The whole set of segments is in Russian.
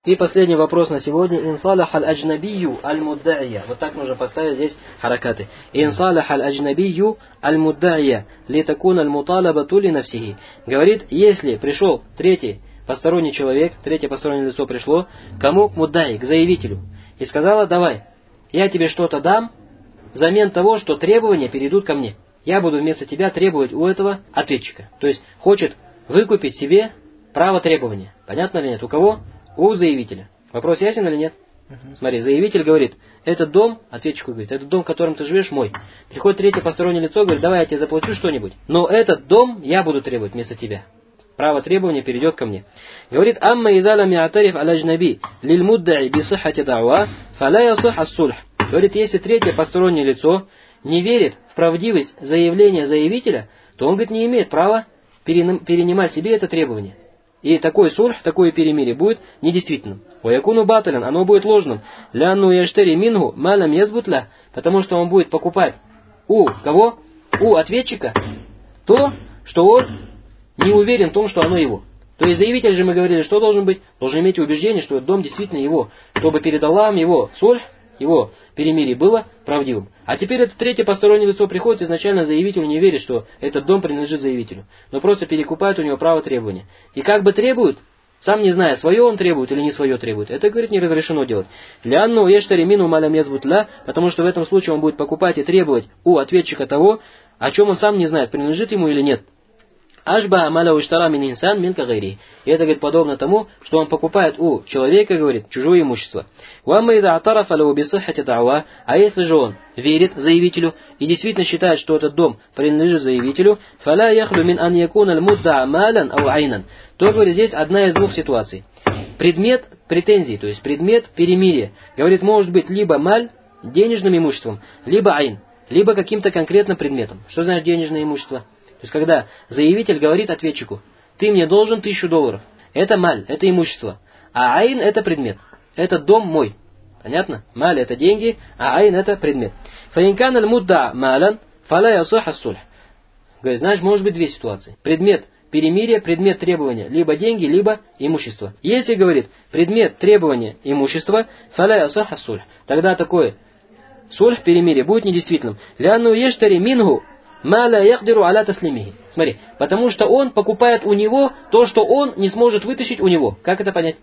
И последний вопрос на сегодня. Инсалах аль-аджнабию аль-муддa'ия. Вот так нужно поставить здесь харакаты. Инсалах аль-аджнабию аль-муддa'ия литакун аль-муталабату ли нафсихи. Говорит, если пришел третий посторонний человек, третье постороннее лицо пришло, кому? К муддаи, к заявителю. И сказала, давай, я тебе что-то дам, взамен того, что требования перейдут ко мне. Я буду вместо тебя требовать у этого ответчика. То есть, хочет выкупить себе право требования. Понятно ли нет? У кого? У заявителя. Вопрос ясен или нет? Смотри, заявитель говорит, этот дом, ответчику говорит, этот дом, в котором ты живешь, мой. Приходит третье постороннее лицо, говорит, давай я тебе заплачу что-нибудь. Но этот дом я буду требовать вместо тебя. Право требования перейдет ко мне. Говорит, амма идалам я'тариф аль-аджнаби лиль муддаи би сиххати да'ва, фала ясих ас-сульх. Говорит, если третье постороннее лицо не верит в правдивость заявления заявителя, то он, говорит, не имеет права перенимать себе это требование. И такой сульх, такое перемирие будет недействительным. Ваякуну баталян, оно будет ложным. Лянну яштари мингу малам язбутля, потому что он будет покупать у кого? У ответчика то, что он не уверен в том, что оно его. То есть заявитель же, мы говорили, что должен быть? Должен иметь убеждение, что этот дом действительно его, чтобы перед Аллахом его сульх, его перемирие было правдивым. А теперь это третье постороннее лицо приходит, изначально заявитель не верит, что этот дом принадлежит заявителю, но просто перекупает у него право требования. И как бы требует, сам не зная, свое он требует или не свое требует. Это, говорит, не разрешено делать. Для анну ештари мину малям язбутля, потому что в этом случае он будет покупать и требовать у ответчика того, о чем он сам не знает, принадлежит ему или нет. Ашба амаля уштара мин инсан мин кагайри. И это, говорит, подобно тому, что он покупает у человека, говорит, чужое имущество. Уамма ида атарафа лау бисиххати да'ва. А если же он верит заявителю и действительно считает, что этот дом принадлежит заявителю, фаля яхлу мин ан якуна аль-мудда амалян ау айнан. То, говорит, здесь одна из двух ситуаций. Предмет претензий, то есть предмет перемирия, говорит, может быть либо маль, денежным имуществом, либо айн, либо каким-то конкретным предметом. Что значит денежное имущество? То есть, когда заявитель говорит ответчику, ты мне должен $1000. Это маль, это имущество. А айн это предмет. Этот дом мой. Понятно? Маль это деньги, а айн это предмет. Фаинкан аль-мудда малян, фала ясих ас-сульх. Говорит, знаешь, может быть две ситуации. Предмет перемирия, предмет требования, либо деньги, либо имущество. Если, говорит, предмет требования имущества, фала ясих ас-сульх. Тогда такое сульх, перемирие, будет недействительным. Лянну ештари мингу маля яхдиру аля таслимихи. Смотри, потому что он покупает у него то, что он не сможет вытащить у него. Как это понять?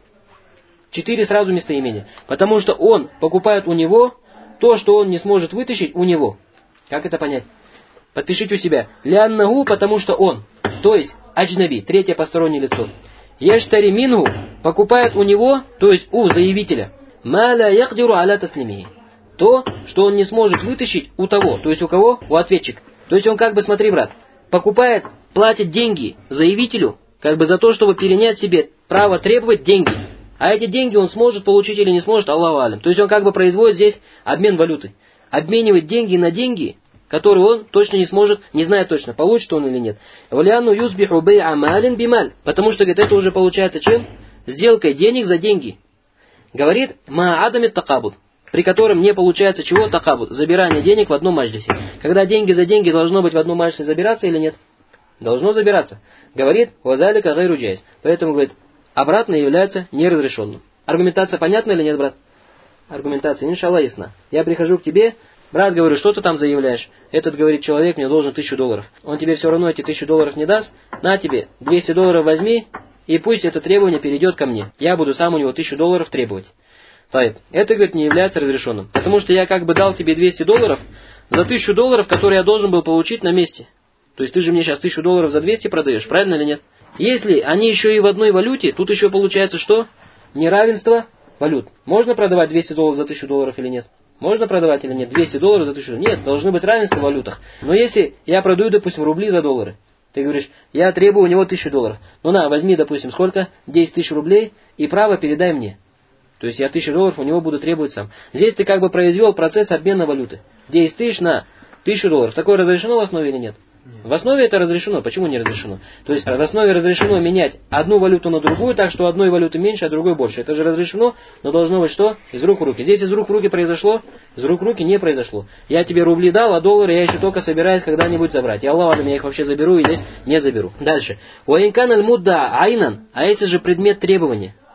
4 сразу местоимения. Потому что он покупает у него то, что он не сможет вытащить у него. Как это понять? Подпишите у себя. Ляннаху, потому что он. То есть аджнаби, третье постороннее лицо. Яштари мингу, покупает у него, то есть у заявителя. Маля яхдиру аля таслимихи. То, что он не сможет вытащить у того. То есть у кого? У ответчика. То есть он как бы, смотри, брат, покупает, платит деньги заявителю, как бы за то, чтобы перенять себе право требовать деньги. А эти деньги он сможет получить или не сможет, Аллаху алям. То есть он как бы производит здесь обмен валюты. Обменивает деньги на деньги, которые он точно не сможет, не знает точно, получит он или нет. Валяну юсбиху бей'a малин бималь. Потому что, говорит, это уже получается чем? Сделкой денег за деньги. Говорит, ма адамит такабуд. При котором не получается чего? Такабут. Забирание денег в одном маджлисе. Когда деньги за деньги должно быть в одном маджлисе забираться или нет? Должно забираться. Говорит, вазалика гайру джайз. Поэтому, говорит, обратно является неразрешенным. Аргументация понятна или нет, брат? Аргументация, иншаллах, ясна. Я прихожу к тебе, брат, говорю, что ты там заявляешь? Этот, говорит, человек мне должен $1000. Он тебе все равно эти $1000 не даст. На тебе, $200 возьми, и пусть это требование перейдет ко мне. Я буду сам у него $1000 требовать. Это, говорит, не является разрешенным. Потому что я как бы дал тебе $200 за $1000, которые я должен был получить на месте. То есть ты же мне сейчас $1000 за 200 продаешь, правильно или нет? Если они еще и в одной валюте, тут еще получается что? Неравенство валют. Можно продавать $200 за $1000 или нет? Можно продавать или нет? $200 за $1000? Нет, должны быть равенство в валютах. Но если я продаю, допустим, рубли за доллары, ты говоришь, я требую у него $1000. Ну на, возьми, допустим, сколько? 10 000 рублей и право передай мне. То есть я $1000 у него буду требовать сам. Здесь ты как бы произвел процесс обмена валюты. 10 000 на $1000. Такое разрешено в основе или нет? В основе это разрешено. Почему не разрешено? То есть в основе разрешено менять одну валюту на другую, так что одной валюты меньше, а другой больше. Это же разрешено, но должно быть что? Из рук в руки. Здесь из рук в руки произошло, из рук в руки не произошло. Я тебе рубли дал, а доллары я еще только собираюсь когда-нибудь забрать. И Аллах, я их вообще заберу или не заберу. Дальше. Уаинкан аль-мудда айнан, а если же предмет требования.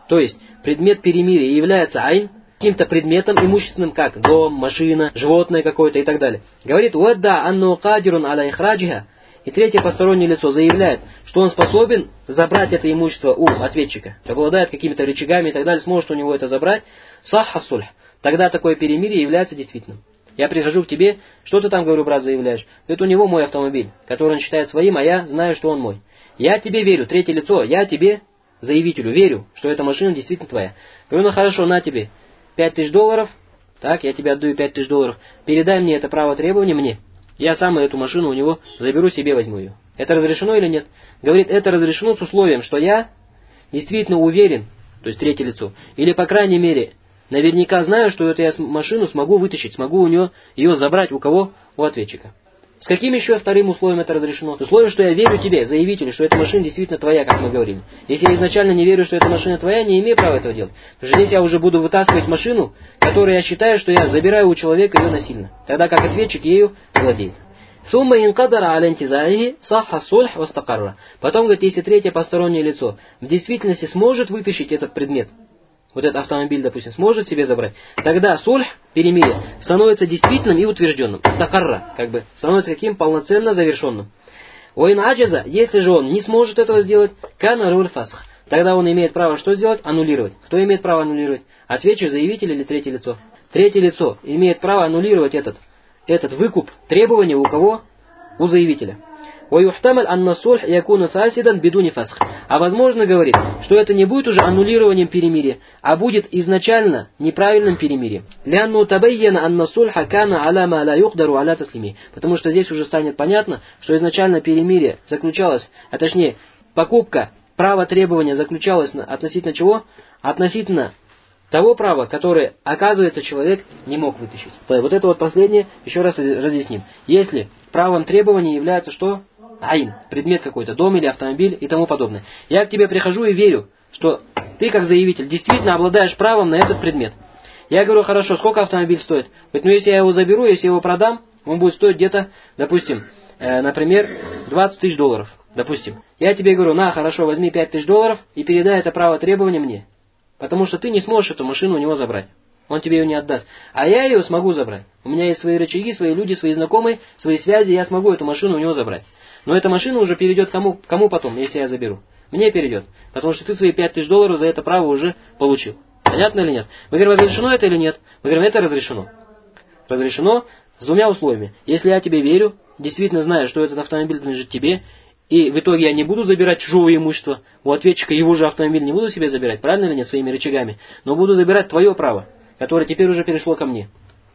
То есть предмет перемирия является айн, каким-то предметом имущественным, как дом, машина, животное какое-то и так далее. Говорит, «Уадда анну кадирун аля ихраджиха». И третье постороннее лицо заявляет, что он способен забрать это имущество у ответчика, обладает какими-то рычагами и так далее, сможет у него это забрать. Сахха сульх. Тогда такое перемирие является действительным. Я прихожу к тебе, что ты там, говорю, брат, заявляешь? Это у него мой автомобиль, который он считает своим, а я знаю, что он мой. Я тебе верю, третье лицо, я тебе, заявителю, верю, что эта машина действительно твоя. Говорю, ну хорошо, на тебе $5000, так, я тебе отдаю $5000, передай мне это право требования мне. Я сам эту машину у него заберу себе, возьму ее. Это разрешено или нет? Говорит, это разрешено с условием, что я действительно уверен, то есть третье лицо, или по крайней мере, наверняка знаю, что эту я машину смогу вытащить, смогу у нее ее забрать у кого? У ответчика. С каким еще вторым условием это разрешено? С условием, что я верю тебе, заявителю, что эта машина действительно твоя, как мы говорили. Если я изначально не верю, что эта машина твоя, не имею права этого делать. Потому что здесь я уже буду вытаскивать машину, которую я считаю, что я забираю у человека ее насильно. Тогда как ответчик ею владеет. Сумма инкадара алентизаихи сахха сульх вастакарра. Потом, говорит, если третье постороннее лицо в действительности сможет вытащить этот предмет, вот этот автомобиль, допустим, сможет себе забрать, тогда сульх, перемирие, становится действительным и утвержденным. Стакарра, как бы, становится каким? Полноценно завершенным. Уин аджаза, если же он не сможет этого сделать, кана руль фасх. Тогда он имеет право что сделать? Аннулировать. Кто имеет право аннулировать? Ответчик, заявитель или третье лицо? Третье лицо имеет право аннулировать этот выкуп, требования у кого? У заявителя. ويحتمل أن الصلح يكون فاسدا بدون فسخ. А возможно, говорит, что это не будет уже аннулированием перемирия, а будет изначально неправильным перемирием. لأنه تبين أن الصلح كان على ما لا يقدر على تسليمه. Потому что здесь уже станет понятно, что изначально перемирие заключалось, а точнее покупка, право требования заключалось относительно чего? Относительно того права, которое, оказывается, человек не мог вытащить. Вот это вот последнее, еще раз разъясним. Если правом требования является что? Айн, предмет какой-то, дом или автомобиль и тому подобное. Я к тебе прихожу и верю, что ты, как заявитель, действительно обладаешь правом на этот предмет. Я говорю, хорошо, сколько автомобиль стоит? Говорит, ну если я его заберу, если я его продам, он будет стоить где-то, допустим, например, $20 000, допустим. Я тебе говорю, на, хорошо, возьми $5000 и передай это право требования мне. Потому что ты не сможешь эту машину у него забрать. Он тебе ее не отдаст. А я ее смогу забрать. У меня есть свои рычаги, свои люди, свои знакомые, свои связи, я смогу эту машину у него забрать. Но эта машина уже перейдет кому потом, если я заберу? Мне перейдет. Потому что ты свои $5000 за это право уже получил. Понятно или нет? Мы говорим, разрешено это или нет? Мы говорим, это разрешено. Разрешено с двумя условиями. Если я тебе верю, действительно знаю, что этот автомобиль принадлежит тебе, и в итоге я не буду забирать чужого имущества, у ответчика его же автомобиль не буду себе забирать, правильно или нет, своими рычагами, но буду забирать твое право, которое теперь уже перешло ко мне.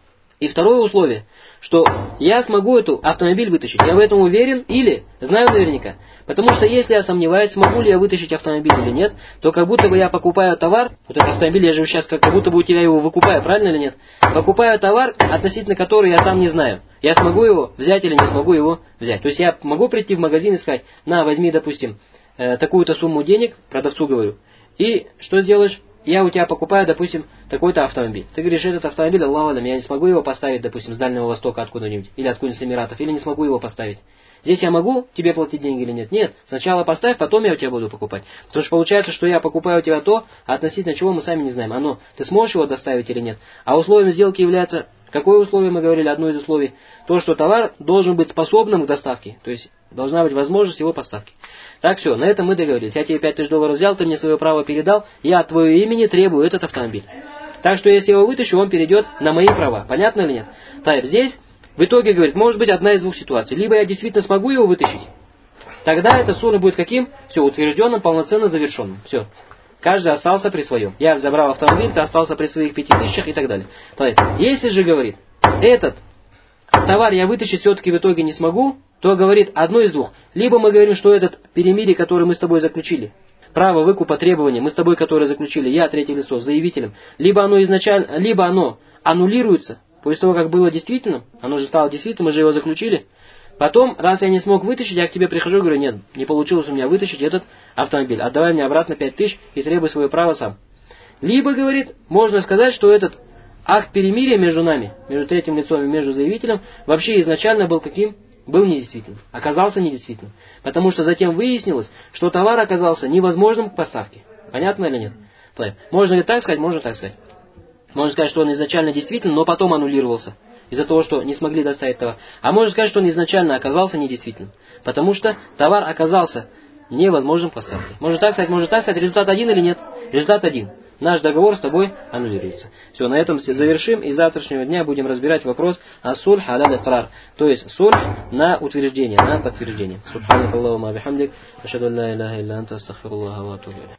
И второе условие, что я смогу эту автомобиль вытащить. Я в этом уверен или знаю наверняка. Потому что если я сомневаюсь, смогу ли я вытащить автомобиль или нет, то как будто бы я покупаю товар, вот этот автомобиль, я же сейчас как будто бы у тебя его выкупаю, правильно или нет? Покупаю товар, относительно которого я сам не знаю. Я смогу его взять или не смогу его взять. То есть я могу прийти в магазин и сказать, на, возьми, допустим, такую-то сумму денег, продавцу говорю, и что сделаешь? Я у тебя покупаю, допустим, такой-то автомобиль. Ты говоришь, этот автомобиль, Аллаху алям, я не смогу его поставить, допустим, с Дальнего Востока откуда-нибудь, или откуда-нибудь с Эмиратов, или не смогу его поставить. Здесь я могу тебе платить деньги или нет? Нет. Сначала поставь, потом я у тебя буду покупать. Потому что получается, что я покупаю у тебя то, относительно чего мы сами не знаем. Ты сможешь его доставить или нет? А условием сделки является... Какое условие мы говорили? Одно из условий. То, что товар должен быть способным к доставке. То есть должна быть возможность его поставки. Так, все, на этом мы договорились. Я тебе $5000 взял, ты мне свое право передал. Я от твоего имени требую этот автомобиль. Так что если я его вытащу, он перейдет на мои права. Понятно или нет? Так, здесь в итоге, говорит, может быть одна из двух ситуаций. Либо я действительно смогу его вытащить. Тогда это сура будет каким? Все, утвержденным, полноценно завершенным. Все. Каждый остался при своем. Я забрал автомобиль, ты остался при своих 5000 и так далее. Если же, говорит, этот товар я вытащить все-таки в итоге не смогу, то, говорит, одно из двух. Либо мы говорим, что этот перемирие, которое мы с тобой заключили, право выкупа требования, мы с тобой, которое заключили, я, третье лицо, с заявителем, либо оно аннулируется, после того, как было действительным, оно же стало действительным, мы же его заключили. Потом, раз я не смог вытащить, я к тебе прихожу и говорю, нет, не получилось у меня вытащить этот автомобиль. Отдавай мне обратно 5000 и требуй свое право сам. Либо, говорит, можно сказать, что этот акт перемирия между нами, между третьим лицом и между заявителем, вообще изначально был каким? Был недействительным. Оказался недействительным. Потому что затем выяснилось, что товар оказался невозможным к поставке. Понятно или нет? Можно ли так сказать? Можно так сказать. Можно сказать, что он изначально действительно, но потом аннулировался. Из-за того, что не смогли доставить товар. А можно сказать, что он изначально оказался недействительным. Потому что товар оказался невозможным поставки. Можно так сказать. Результат один или нет? Результат один. Наш договор с тобой аннулируется. Все, на этом завершим. И с завтрашнего дня будем разбирать вопрос ас-сульх аля икрар. То есть сульх на утверждение, на подтверждение. Субханакаллахумма бихамдик. Ашхаду ан ла иляха илля анта астагфируллаха ва атубу илейх.